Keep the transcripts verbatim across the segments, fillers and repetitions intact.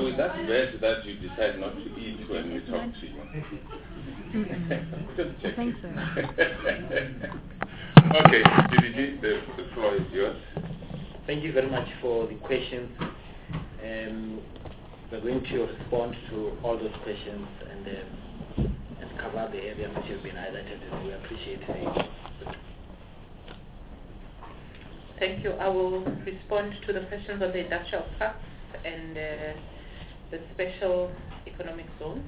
with that veg that you decide not to eat when we talk to you? Just check. I think so. Okay, D D G, the, the floor is yours. Thank you very much for the questions. Um, we're going to respond to all those questions and, um, and cover the areas which have been highlighted, and we appreciate it. Thank you. I will respond to the questions on the industrial parks and uh, the special economic zones.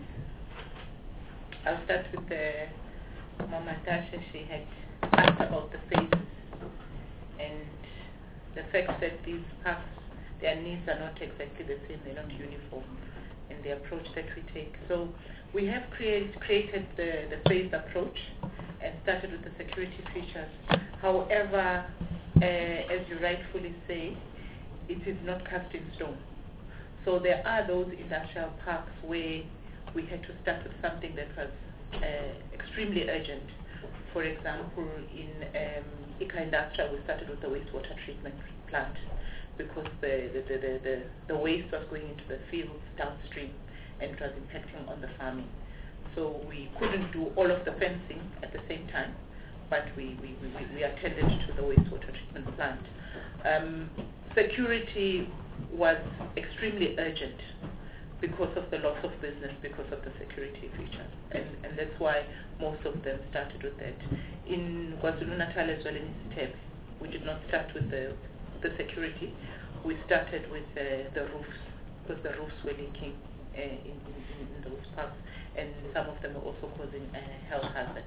I'll start with the Mama Tasha. She had asked about the phases and the fact that these parks, their needs are not exactly the same, they're not uniform in the approach that we take. So we have create, created the, the phased approach and started with the security features. However, uh, as you rightfully say, it is not cast in stone. So there are those industrial parks where we had to start with something that was uh, extremely urgent. For example, in um, Ika Industrial, we started with the wastewater treatment plant because the, the, the, the, the, the waste was going into the fields downstream and it was impacting on the farming. So we couldn't do all of the fencing at the same time, but we, we, we, we attended to the wastewater treatment plant. Um, security was extremely urgent because of the loss of business, because of the security features. And, and that's why most of them started with that. In KwaZulu-Natal as well, in Isithebe, we did not start with the, the security. We started with uh, the roofs, because the roofs were leaking uh, in, in, in those parks, and some of them were also causing a health hazard.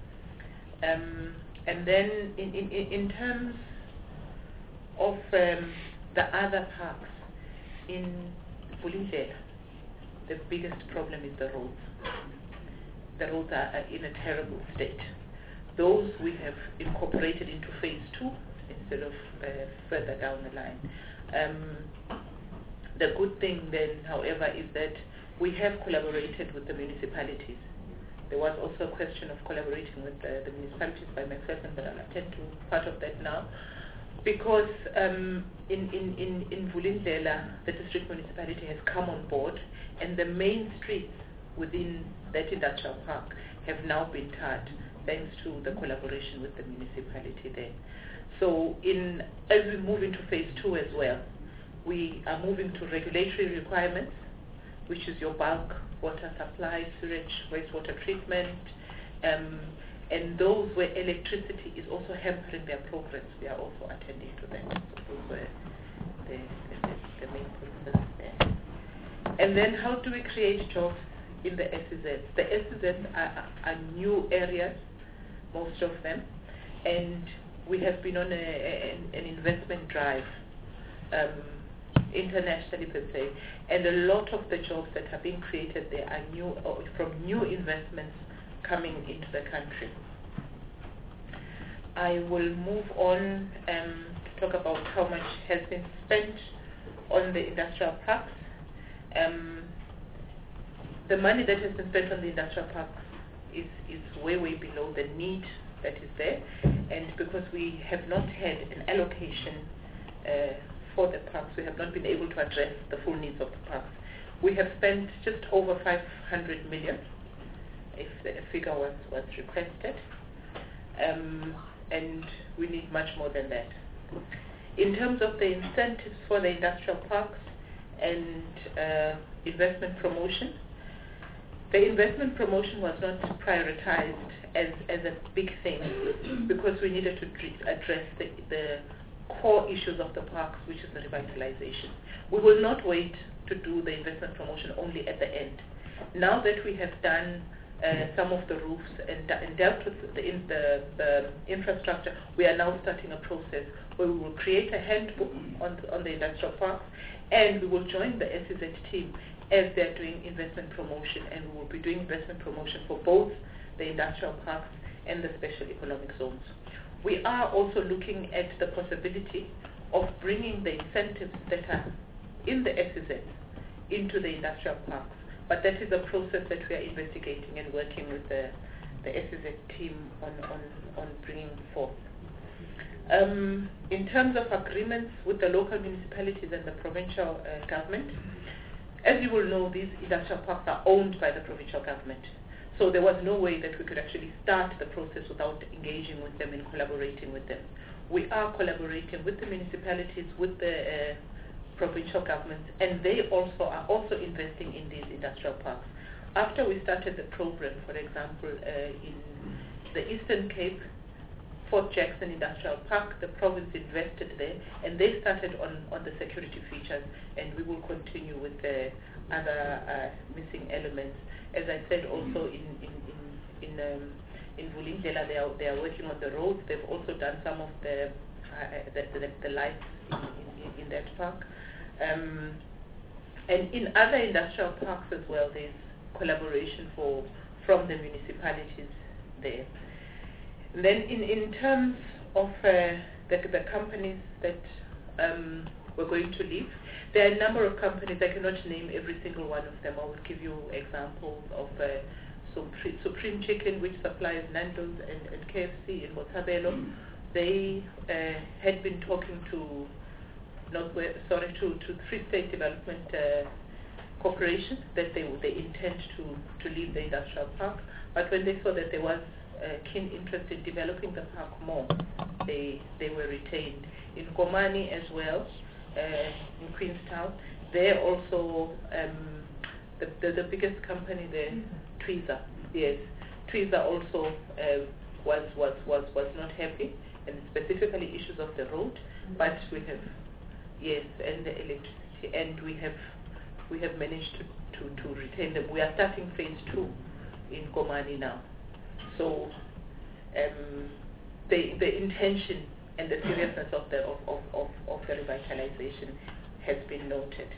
Um, and then in, in, in terms of um, the other parks, in Vulindlela, the biggest problem is the roads. The roads are, are in a terrible state. Those we have incorporated into phase two instead of uh, further down the line. Um, the good thing then, however, is that we have collaborated with the municipalities. There was also a question of collaborating with the, the municipalities by McPherson, but I'll attend to part of that now. Because um, in, in, in, in Vulindlela, the district municipality has come on board, and the main streets within that industrial park have now been tarred thanks to the collaboration with the municipality there. So in, as we move into phase two as well, we are moving to regulatory requirements, which is your bulk water supply, sewage, wastewater treatment, um, and those where electricity is also hampering their progress, we are also attending to that. So those were the, the, the main concerns there. And then how do we create jobs in the S E Zs? The S E Zs are, are new areas, most of them, and we have been on a, a, an investment drive um, internationally per se, and a lot of the jobs that are being created there are new or from new investments coming into the country. I will move on um, to talk about how much has been spent on the industrial parks. Um, the money that has been spent on the industrial parks is, is way, way below the need that is there, and because we have not had an allocation uh, for the parks, we have not been able to address the full needs of the parks. We have spent just over five hundred million, if the figure was, was requested, um, and we need much more than that. In terms of the incentives for the industrial parks and uh, investment promotion, the investment promotion was not prioritized as, as a big thing because we needed to address the, the core issues of the parks, which is the revitalization. We will not wait to do the investment promotion only at the end. Now that we have done uh, some of the roofs and, and dealt with the, in, the, the infrastructure, we are now starting a process where we will create a handbook on, on the industrial parks, and we will join the S E Z team as they're doing investment promotion, and we will be doing investment promotion for both the industrial parks and the special economic zones. We are also looking at the possibility of bringing the incentives that are in the S E Zs into the industrial parks, but that is a process that we are investigating and working with the, the S E Z team on, on, on bringing forth. Um, in terms of agreements with the local municipalities and the provincial uh, government, As you will know, these industrial parks are owned by the provincial government. So there was no way that we could actually start the process without engaging with them and collaborating with them. We are collaborating with the municipalities, with the uh, provincial governments, and they also are also investing in these industrial parks. After we started the program, for example, uh, in the Eastern Cape, Fort Jackson Industrial Park, the province invested there, and they started on, on the security features, and we will continue with the other uh, missing elements. As I said, also in in in in, um, in Vulindlela, they are they are working on the roads. They've also done some of the uh, the, the, the lights in, in, in that park, um, and in other industrial parks as well. There's collaboration for from the municipalities there. And then in in terms of uh, the the companies that um, we're going to leave. There are a number of companies, I cannot name every single one of them. I will give you examples of uh, Supreme, Supreme Chicken, which supplies Nando's and, and K F C in Botshabelo. They uh, had been talking to, not sorry, to, to Free State Development uh, Corporation that they they intend to, to leave the industrial park. But when they saw that there was a keen interest in developing the park more, they they were retained. In Komani as well, Uh, in Queenstown, they're also um, the, the the biggest company there, Twiza. Yes, Twiza also uh, was was was was not happy, and specifically issues of the road. But we have yes, and the electricity, and we have we have managed to, to, to retain them. We are starting phase two in Komani now, so um, the the intention and the seriousness of the of, of, of, of the revitalization has been noted.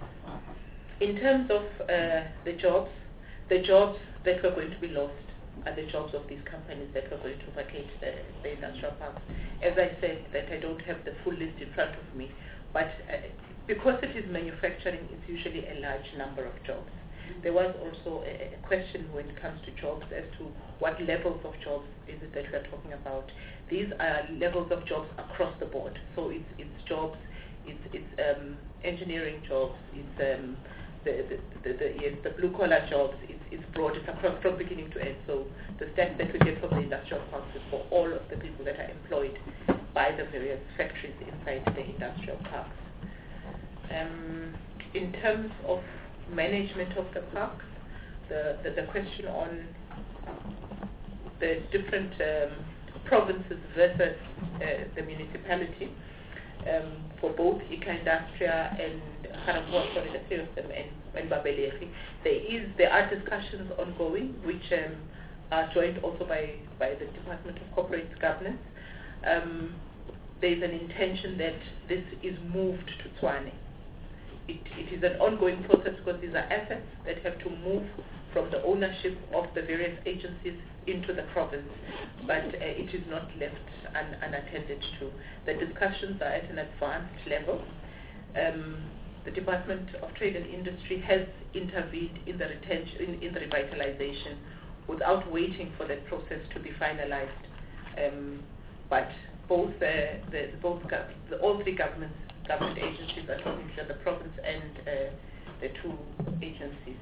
In terms of uh, the jobs, the jobs that were going to be lost are the jobs of these companies that were going to vacate the, the industrial parks. As I said, that I don't have the full list in front of me, but uh, because it is manufacturing, it's usually a large number of jobs. There was also a, a question when it comes to jobs as to what levels of jobs is it that we are talking about. These are levels of jobs across the board. So it's it's jobs, it's it's um, engineering jobs, it's um, the the, the, the, yes, the blue collar jobs. It's it's broad. It's across from beginning to end. So the stats that we get from the industrial parks is for all of the people that are employed by the various factories inside the industrial parks. Um, in terms of management of the parks, the, the, the question on the different um, provinces versus uh, the municipality um, for both Ika Industria and Haramwa, sorry, the three of them, and, and Babelehi. There is there are discussions ongoing which um, are joined also by, by the Department of Corporate Governance. Um, there is an intention that this is moved to Tshwane. It, it is an ongoing process because these are assets that have to move from the ownership of the various agencies into the province, but uh, it is not left un, unattended to. The discussions are at an advanced level. Um, the Department of Trade and Industry has intervened in the retention, in, in the revitalization without waiting for that process to be finalized. Um, but both uh, the, the both gov the, all three governments government agencies are talking to the province and uh, the two agencies.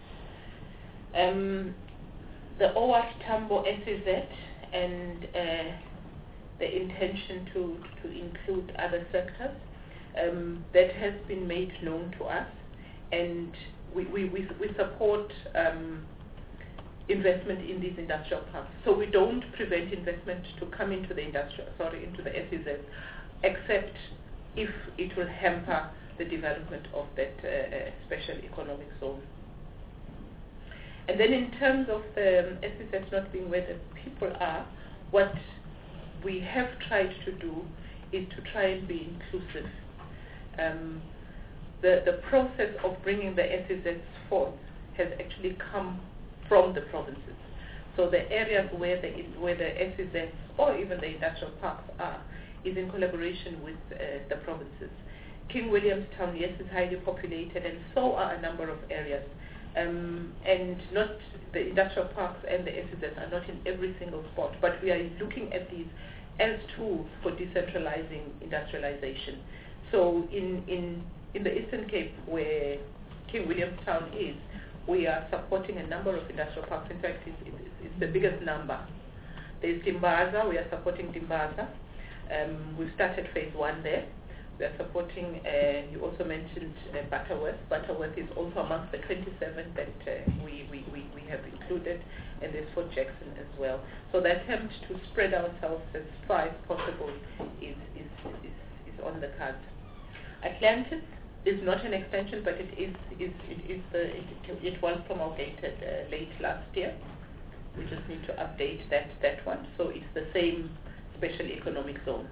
Um, the O R Tambo S E Z and uh, the intention to, to include other sectors, um, that has been made known to us, and we, we, we, we support um, investment in these industrial parks. So we don't prevent investment to come into the industrial, sorry, into the S E Z, except if it will hamper the development of that uh, special economic zone. And then in terms of the um, S E Z not being where the people are, what we have tried to do is to try and be inclusive. Um, the, the process of bringing the S E Zs forth has actually come from the provinces. So the areas where the, where the S E Zs or even the industrial parks are is in collaboration with uh, the provinces. King Williamstown, yes, is highly populated, and so are a number of areas. Um, and not the industrial parks and the S E Zs are not in every single spot, but we are looking at these as tools for decentralizing industrialization. So in, in, in the Eastern Cape, where King Williamstown is, we are supporting a number of industrial parks. In fact, it's, it's, it's the biggest number. There's Dimbaza, we are supporting Dimbaza. Um, we've started phase one there. We are supporting, uh, you also mentioned uh, Butterworth. Butterworth is also amongst the twenty-seven that uh, we, we, we, we have included, and there's Fort Jackson as well. So the attempt to spread ourselves as far as possible is, is, is, is on the cards. Atlantis is not an extension, but it is, is, it, is the, it, it was promulgated uh, late last year. We just need to update that, that one. So it's the same special economic zone.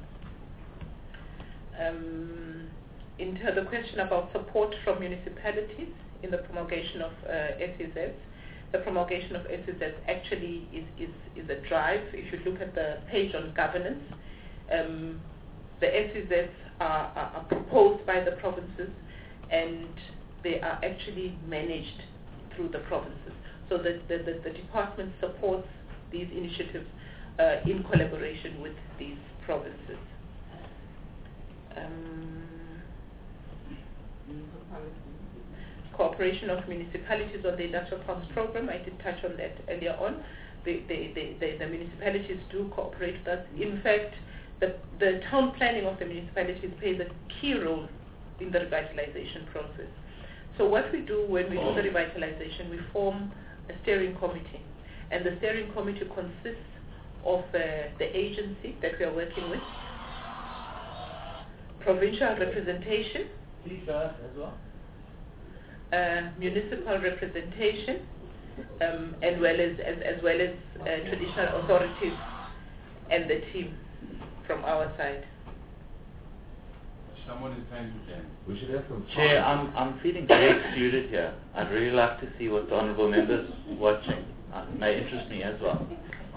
Um, into the question about support from municipalities in the promulgation of uh, S E Zs. The promulgation of S E Zs actually is, is, is a drive. If you look at the page on governance, um, the S E Zs are, are, are proposed by the provinces, and they are actually managed through the provinces. So the, the, the, the department supports these initiatives uh, in collaboration with these provinces. Um, cooperation of municipalities on the Industrial Parks program, I did touch on that earlier on. The, the, the, the, the municipalities do cooperate with us. In fact, the, the town planning of the municipalities plays a key role in the revitalization process. So what we do when we do the revitalization, we form a steering committee. And the steering committee consists of uh, the agency that we are working with, provincial representation, as well. uh, municipal representation, um, as well as as, as well as uh, traditional authorities and the team from our side. Someone is trying to tell. We should have some. Chair, I'm I'm feeling very excluded here. I'd really like to see what the honourable members watching. Uh, may interest me as well.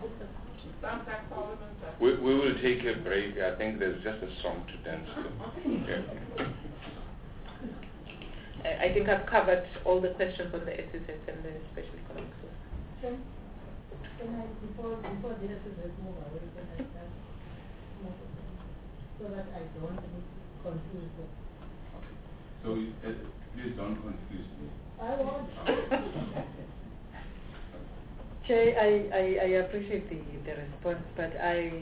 We, we will take a break. I think there's just a song to dance to. Yeah. I, I think I've covered all the questions on the S E Zs and the special economic zone. Can, can I, before, before the S E Zs move away, can I start so that I don't confuse them? So you, uh, please don't confuse me. I won't. Chair, I, I, I appreciate the, the response, but I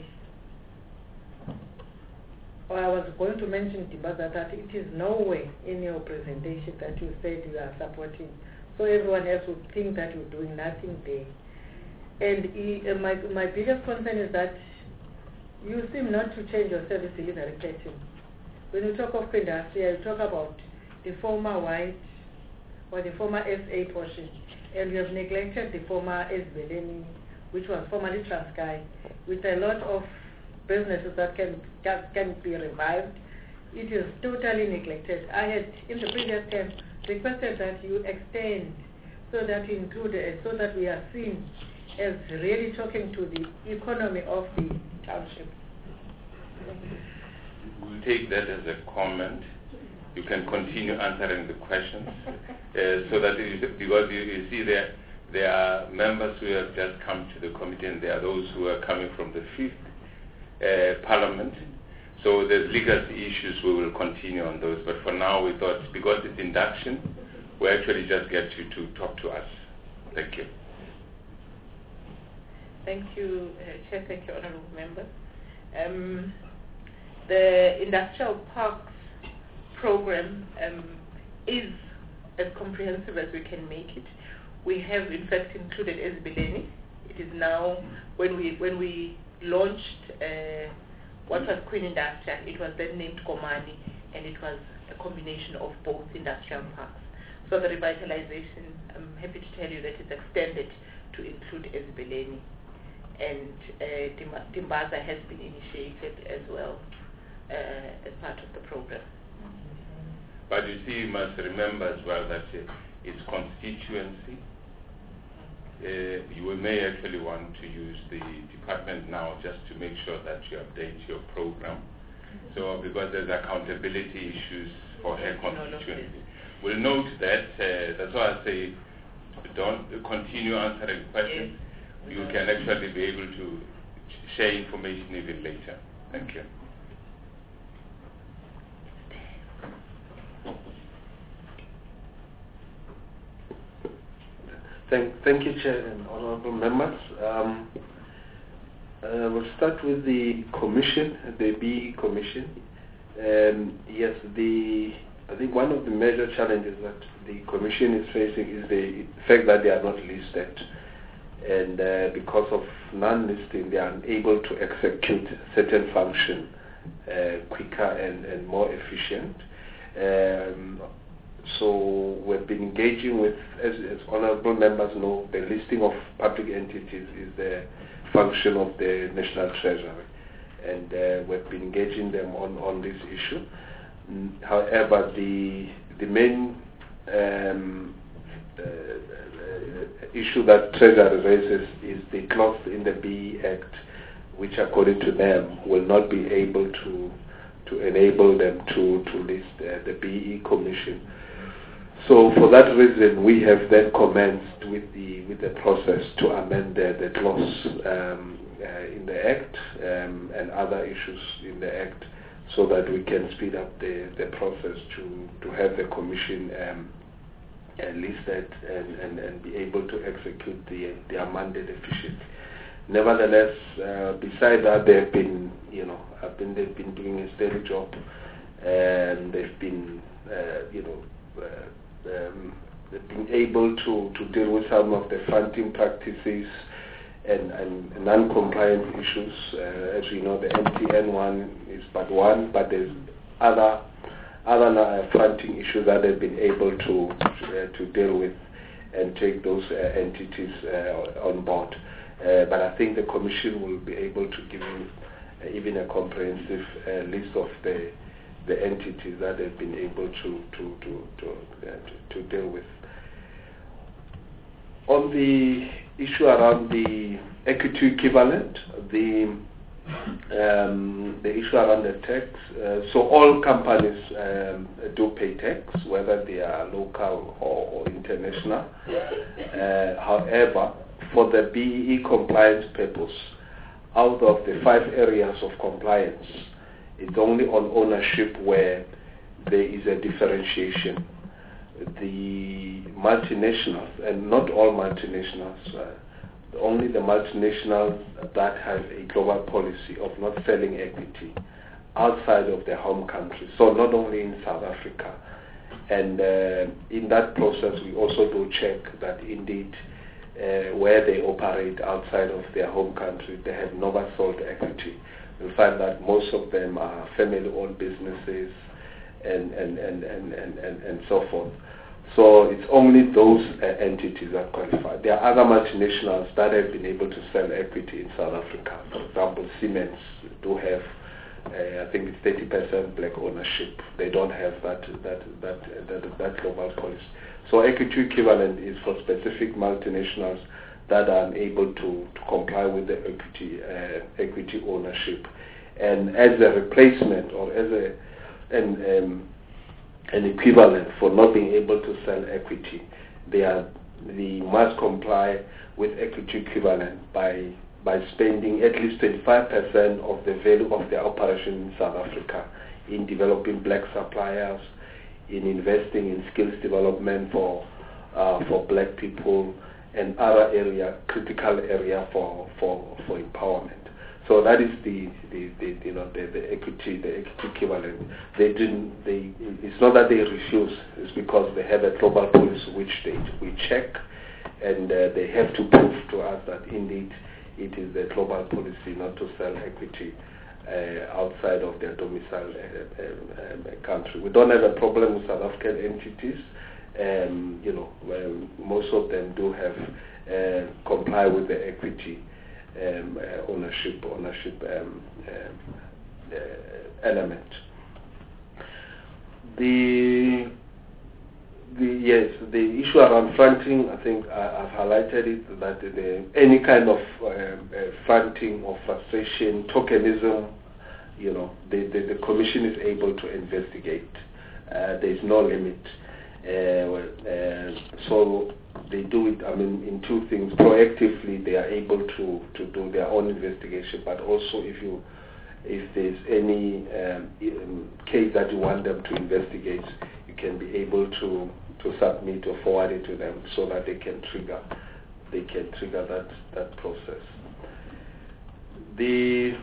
well, I was going to mention Dimbaza that it is nowhere in your presentation that you said you are supporting, so everyone else would think that you're doing nothing there. And he, uh, my, my biggest concern is that you seem not to change your service delivery pattern. When you talk of industry, you talk about the former white or the former S A portion, and you have neglected the former Esbeleni, which was formerly Transkei, with a lot of businesses that can, can can be revived. It is totally neglected. I had in the previous term requested that you extend so that you include uh, so that we are seen as really talking to the economy of the township. We'll take that as a comment. You can continue answering the questions uh, so that you, because you, you see there there are members who have just come to the committee, and there are those who are coming from the fifth uh, parliament. So there's legacy issues. We will continue on those, but for now we thought because it's induction, we actually just get you to talk to us. Thank you. Thank you, uh, Chair. Thank you, honourable members. Um, the industrial parks program um, is as comprehensive as we can make it. We have in fact included Esbeleni. It is now, when we when we launched uh, what was Queen Industrial, it was then named Komani, and it was a combination of both industrial parks. So the revitalization, I'm happy to tell you that it's extended to include Esbeleni, and uh, Dimbaza has been initiated as well uh, as part of the program. But you see, you must remember as well that uh, it's constituency. Uh, you may actually want to use the department now just to make sure that you update your program. So because there's accountability issues for her constituency. We'll note that. Uh, that's why I say don't continue answering questions. You can actually be able to share information even later. Thank you. Thank, thank you, Chair and honourable members. Um, uh, we'll start with the Commission, the B E Commission. Um, yes, the I think one of the major challenges that the Commission is facing is the fact that they are not listed, and uh, because of non-listing, they are unable to execute certain function uh, quicker and, and more efficient. Um, So we've been engaging with, as, as honourable members know, the listing of public entities is the function of the National Treasury, and uh, we've been engaging them on, on this issue. Mm, however, the the main um, uh, uh, issue that Treasury raises is the clause in the B E Act, which according to them will not be able to to enable them to, to list uh, the B E Commission. So for that reason, we have then commenced with the with the process to amend the, the clause um, uh, in the Act um, and other issues in the Act, so that we can speed up the, the process to, to have the Commission um, uh, listed and, and, and be able to execute the their mandate efficiently. Nevertheless, uh, besides that, they've been you know I've been they've been doing a steady job, and they've been uh, you know. Uh, Um, they've been able to, to deal with some of the funding practices and, and non-compliance issues. Uh, as we know, the M T N one is but one, but there's other other uh, funding issues that they've been able to uh, to deal with and take those uh, entities uh, on board. Uh, but I think the Commission will be able to give you uh, even a comprehensive uh, list of the the entities that they've been able to to to to, uh, to to deal with. On the issue around the equity equivalent, the um, the issue around the tax. Uh, so all companies um, do pay tax, whether they are local or, or international. Uh, however, for the B E E compliance purpose, out of the five areas of compliance, it's only on ownership where there is a differentiation. The multinationals, and not all multinationals, uh, only the multinationals that have a global policy of not selling equity outside of their home country, so not only in South Africa. And uh, in that process, we also do check that indeed uh, where they operate outside of their home country, they have never sold equity. We find that most of them are family-owned businesses and, and, and, and, and, and, and so forth. So it's only those uh, entities that qualify. There are other multinationals that have been able to sell equity in South Africa. For example, Siemens do have, uh, I think it's thirty percent black ownership. They don't have that that that that, that global policy. So equity equivalent is for specific multinationals that are unable to, to comply with the equity uh, equity ownership, and as a replacement or as a an um, an equivalent for not being able to sell equity, they are they must comply with equity equivalent by by spending at least twenty-five percent of the value of their operation in South Africa in developing black suppliers, in investing in skills development for uh, for black people, and other area, critical area for, for, for empowerment. So that is the, the, the you know the, the equity the equity equivalent. They didn't they it's not that they refuse, it's because they have a global policy which they we check, and uh, they have to prove to us that indeed it is the global policy not to sell equity uh, outside of their domicile uh, um, um, country. We don't have a problem with South African entities. Um, you know, um, most of them do have uh, comply with the equity um, uh, ownership ownership um, um, uh, element. The the yes, the issue around fronting, I think I, I've highlighted it, that the, any kind of um, uh, fronting or frustration, tokenism, you know, the, the, the Commission is able to investigate. Uh, there is no limit. Uh, uh, so they do it, I mean, in two things. Proactively, they are able to, to do their own investigation, but also if you if there's any um, case that you want them to investigate, you can be able to, to to submit or forward it to them so that they can trigger they can trigger that that process. The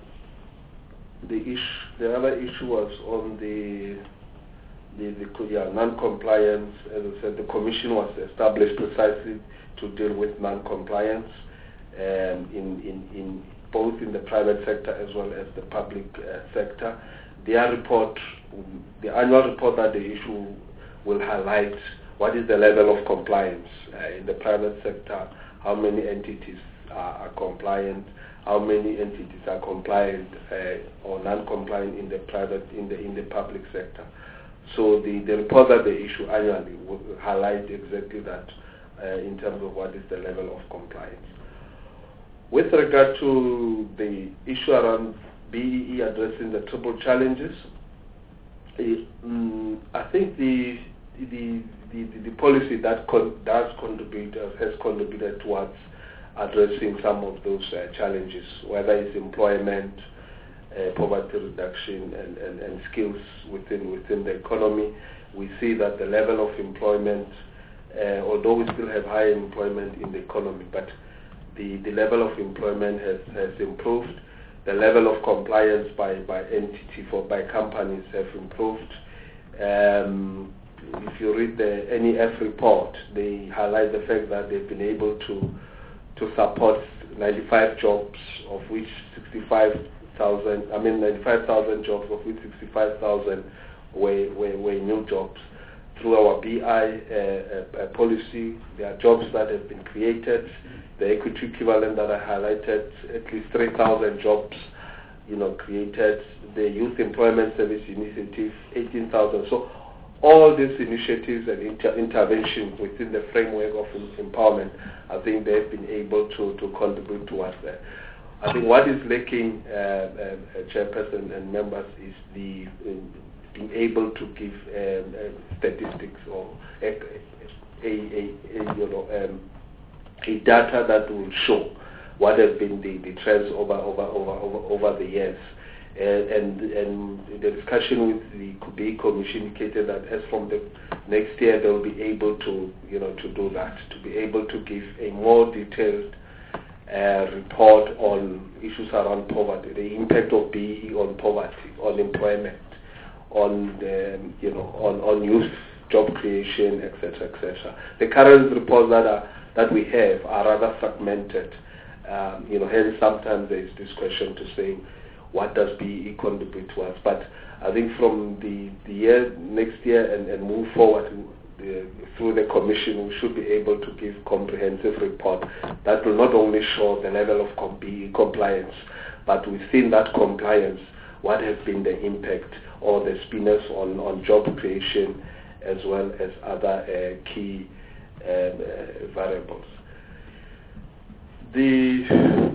the issue the other issue was on the the, the yeah, non-compliance. As I said, the commission was established precisely to deal with non-compliance um, in, in, in both in the private sector as well as the public uh, sector. Their report, the annual report that they issue, will highlight what is the level of compliance uh, in the private sector, how many entities are, are compliant, how many entities are compliant uh, or non-compliant in the private, in the in the public sector. So the, the report that they issue annually will highlight exactly that uh, in terms of what is the level of compliance. With regard to the issue around B E E addressing the triple challenges, it, um, I think the the the, the policy that con- does contribute uh, has contributed towards addressing some of those uh, challenges, whether it's employment, uh, poverty reduction, and, and, and skills within within the economy. We see that the level of employment, uh, although we still have high employment in the economy, but the, the level of employment has, has improved. The level of compliance by, by entity for by companies have improved. Um, if you read the N E F report, they highlight the fact that they've been able to to support ninety-five jobs, of which sixty-five thousand, I mean ninety-five thousand jobs, of which sixty-five thousand were, were, were new jobs. Through our B I uh, uh, policy, there are jobs that have been created. The equity equivalent that I highlighted, at least three thousand jobs, you know, created. The Youth Employment Service Initiative, eighteen thousand. So all these initiatives and inter- interventions within the framework of empowerment, I think they've been able to, to contribute towards that. I think what is lacking, uh, uh, Chairperson and members, is the uh, being able to give um, uh, statistics or a, a, a, a you know um, a data that will show what have been the, the trends over over over over, over the years. Uh, and and the discussion with the Kubei Commission indicated that as from the next year they will be able to you know to do that, to be able to give a more detailed uh, report on issues around poverty, the impact of B E E on poverty, on employment, on the, you know on, on youth job creation, et cetera, et cetera. The current reports that are that we have are rather fragmented. Um, you know, hence sometimes there is this question to say, what does B E E contribute to us? But I think from the, the year next year and, and move forward the, through the commission, we should be able to give comprehensive report that will not only show the level of com- B E E compliance, but within that compliance, what has been the impact or the spinners on, on job creation as well as other uh, key um, uh, variables. The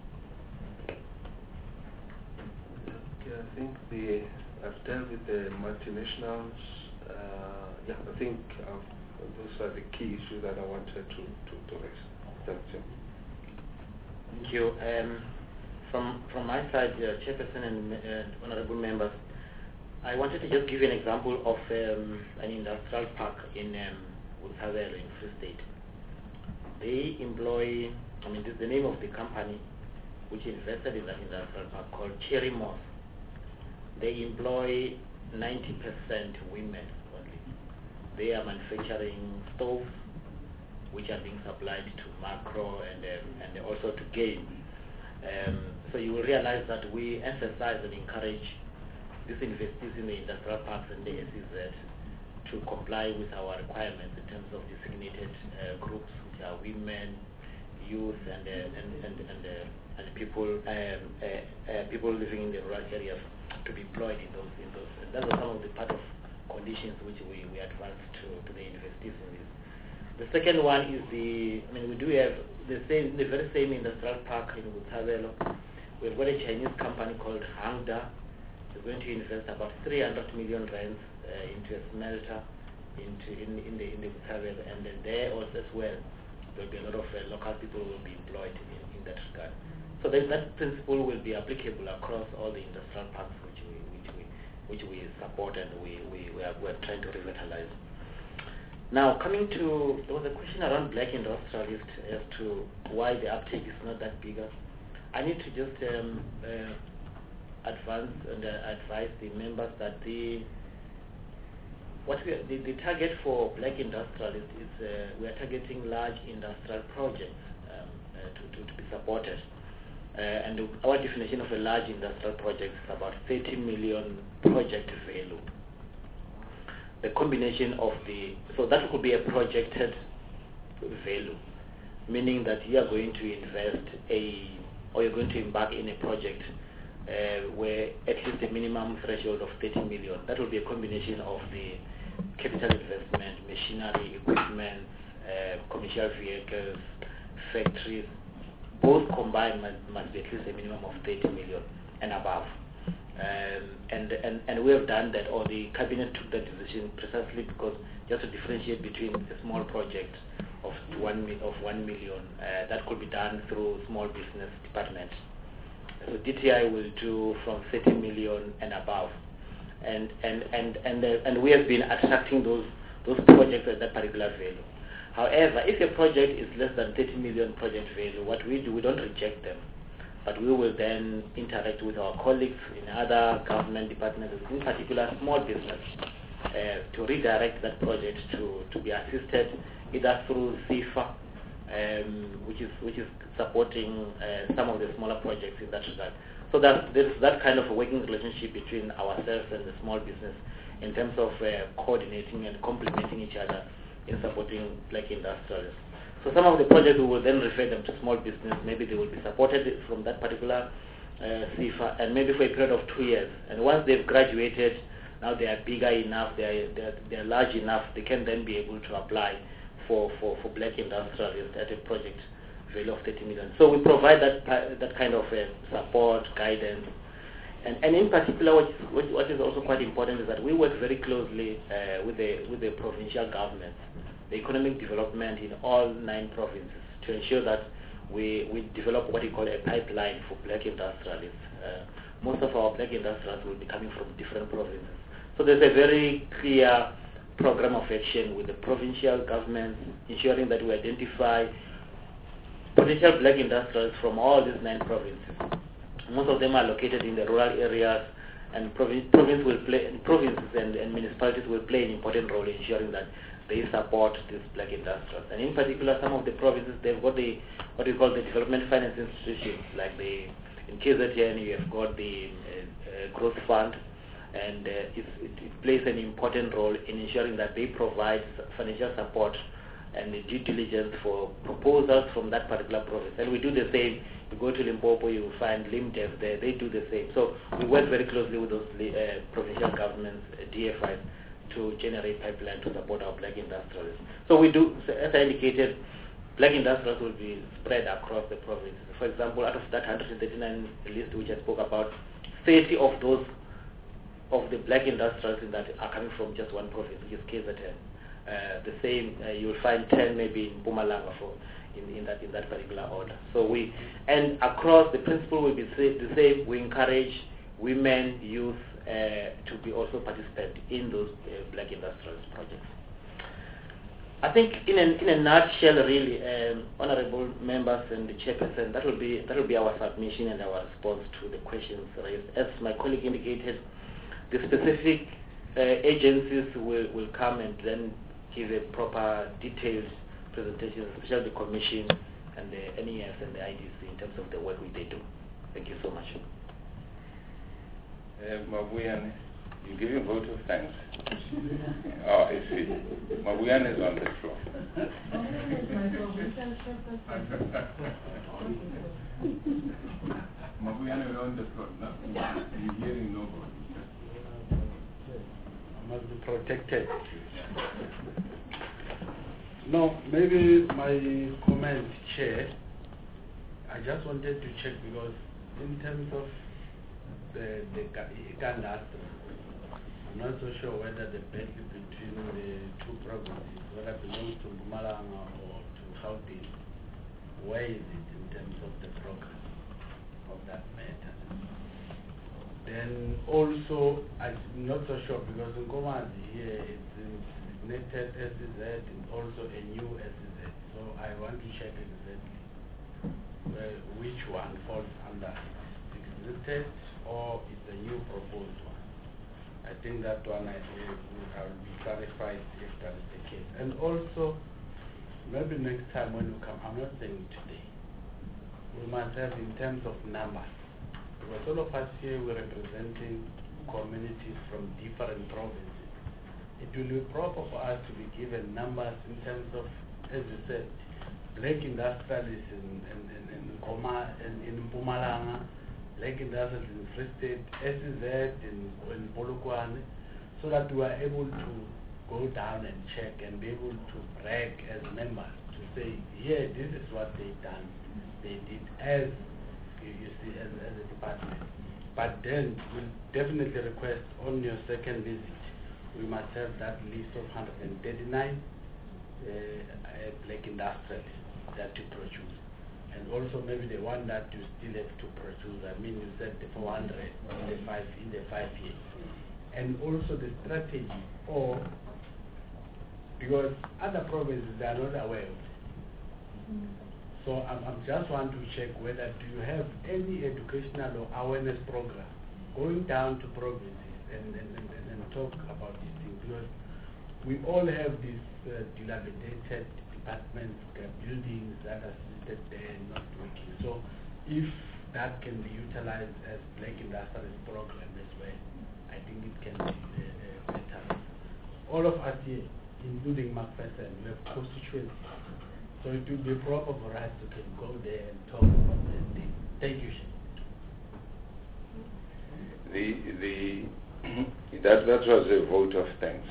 I think the I've dealt with the multinationals. Uh, yeah, I think uh, those are the key issues that I wanted to, to, to raise. Thank you. Thank you. Um, from from my side, uh, Chairperson and uh, honourable members, I wanted to just give you an example of um, an industrial park in um, Botshabelo in Free State. They employ, I mean, this is the name of the company which invested in that industrial park, called Cherry Moss. They employ ninety percent women only. They are manufacturing stoves which are being supplied to Macro and um, and also to Game. Um, so you will realize that we emphasize and encourage these investees in the industrial parks and the S E Z to comply with our requirements in terms of designated uh, groups, which are women, youth, and uh, and and and, uh, and people um, uh, uh, people living in the rural areas, to be employed in those in those. And those are some of the part of conditions which we, we advance to, to the investees in this. The second one is the, I mean, we do have the same, the very same industrial park in Botshabelo. We've got a Chinese company called Hangda. It's going to invest about three hundred million rands uh, into a smelter into in, in the in the Botshabelo, and then there also as well there'll be a lot of uh, local people who will be employed in, in that regard. So that, that principle will be applicable across all the industrial parks which we which we which we support and we we, we, are, we are trying to revitalize. Now, coming to, there was a question around black industrialists as to why the uptake is not that bigger. I need to just um, uh, advance and uh, advise the members that the what we are, the, the target for black industrialists is uh, we are targeting large industrial projects um, uh, to, to, to be supported. Uh, and our definition of a large industrial project is about thirty million project value. The combination of the, so that could be a projected value, meaning that you are going to invest a, or you're going to embark in a project uh, where at least a minimum threshold of thirty million. That will be a combination of the capital investment, machinery, equipment, uh, commercial vehicles, factories. Both combined must, must be at least a minimum of thirty million and above. Um, and, and, and we have done that, or the cabinet took that decision precisely because just to differentiate between a small project of one, of one million, uh, that could be done through small business department. So D T I will do from thirty million and above. And, and, and, and, uh, and we have been attracting those, those projects at that particular value. However, if a project is less than thirty million project value, what we do, we don't reject them. But we will then interact with our colleagues in other government departments, in particular small business, uh, to redirect that project to, to be assisted either through SEFA, um, which is which is supporting uh, some of the smaller projects in that regard. So that there's that kind of a working relationship between ourselves and the small business in terms of uh, coordinating and complementing each other in supporting black industrials. So some of the projects we will then refer them to small business. Maybe they will be supported from that particular uh, SEFA, and maybe for a period of two years. And once they've graduated, now they are bigger enough, they are, they are, they are large enough, they can then be able to apply for, for, for black industrialists at a project value of thirty million. So we provide that that kind of uh, support, guidance. And, and in particular, what is, what, what is also quite important is that we work very closely uh, with, the, with the provincial governments, the economic development in all nine provinces, to ensure that we, we develop what we call a pipeline for black industrialists. Uh, most of our black industrialists will be coming from different provinces. So there's a very clear program of action with the provincial governments, ensuring that we identify potential black industrialists from all these nine provinces. Most of them are located in the rural areas, and province, province will play, provinces and, and municipalities will play an important role in ensuring that they support these black industrials. And in particular, some of the provinces, they've got the, what we call the development finance institutions, like the, in K Z N you have got the uh, uh, growth fund, and uh, it, it, it plays an important role in ensuring that they provide financial support and the due diligence for proposals from that particular province. And we do the same. You go to Limpopo, you will find LIMDEV there, they do the same. So we work very closely with those uh, provincial governments, uh, D F Is, to generate pipeline to support our black industrialists. So we do, as I indicated, black industrials will be spread across the province. For example, out of that one hundred thirty-nine list which I spoke about, thirty of those of the black industrials in that are coming from just one province, which is K Z N. Uh, the same, uh, you will find ten maybe in Mpumalanga for in, in that in that particular order. So we, and across the principle will be the same. We encourage women, youth uh, to be also participant in those uh, black industrial projects. I think in a, in a nutshell, really, um, honourable members and the chairperson, that will be that will be our submission and our response to the questions raised. As my colleague indicated, the specific uh, agencies will, will come and then give a proper detailed presentation, especially the Commission and the N E S and the I D C in terms of the work which they do. Thank you so much. Uh, Mabuyane, you give a vote of thanks. Oh, I see. Mabuyane is on the floor. Mabuyane is on the floor. No? You're hearing nobody. Must be protected. No, maybe my comment, Chair, I just wanted to check because in terms of the, the Uganda, I'm not so sure whether the battle between the two provinces, whether it belongs to Mpumalanga or to Gauteng, where is it in terms of the progress of that matter? Then also, I'm not so sure because in Nkomazi here, it's, designated S E Z and also a new S E Z. So I want to check exactly uh, which one falls under designated or is the new proposed one. I think that one I, uh, will be clarified if that is the case. And also, maybe next time when you come, I'm not saying today, we must have in terms of numbers. Because all of us here, we're representing communities from different provinces. It will be proper for us to be given numbers in terms of, as you said, black industrialists in, in, in, in, Koma, in, in Mpumalanga, black industrialists in Free State, S E Z in, in Polokwane, so that we are able to go down and check and be able to brag as members to say, yeah, this is what they've done. They did as, you, you see, as, as a department. But then we'll definitely request on your second visit, we must have that list of one hundred thirty-nine uh, uh, black industrialists that you produce. And also maybe the one that you still have to produce. I mean, you said the four hundred in the five, in the five years. And also the strategy, or because other provinces, they are not aware of it. Mm. So I'm, I'm just want to check whether do you have any educational or awareness program going down to provinces and, and, and, and talk about these things, because we all have these uh, dilapidated departments, uh, buildings that are seated there and not working. So if that can be utilized as black industrialist program as well, I think it can be uh, uh, better. All of us here, including Macpherson, we have constituencies. So it will be proper for us to can go there and talk about this thing. Thank you. The, the, that, that was a vote of thanks.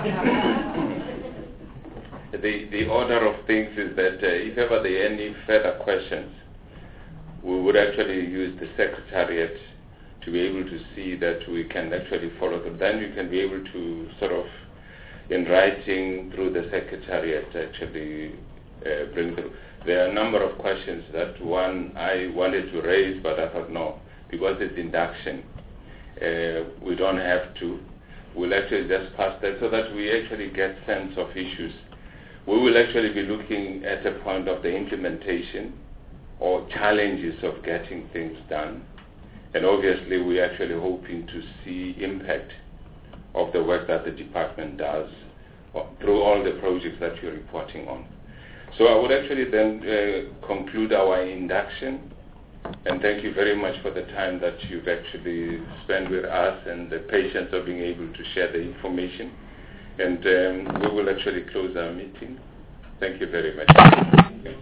the, the order of things is that uh, if ever there are any further questions, we would actually use the Secretariat to be able to see that we can actually follow them. Then we can be able to sort of, in writing through the Secretariat, actually uh, bring through. There are a number of questions that one I wanted to raise, but I thought no, because it's induction. Uh, we don't have to. We'll actually just pass that so that we actually get sense of issues. We will actually be looking at the point of the implementation or challenges of getting things done. And obviously we're actually hoping to see impact of the work that the department does through all the projects that you're reporting on. So I would actually then uh, conclude our induction. And thank you very much for the time that you've actually spent with us and the patience of being able to share the information. And um, we will actually close our meeting. Thank you very much.